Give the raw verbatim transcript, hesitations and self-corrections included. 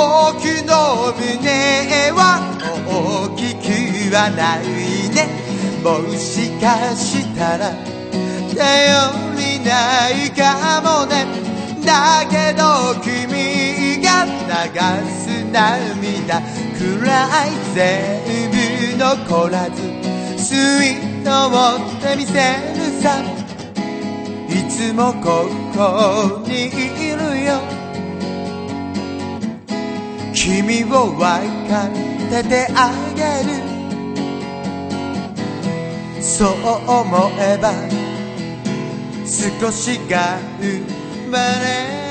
僕の胸は大きくはないね。もしかしたら頼りないかもね。だけど君が流す涙くらい全部残らず吸い取ってみせるさ。いつもここにいるよ。君を分かっててあげる。そう思えば少し頑張れ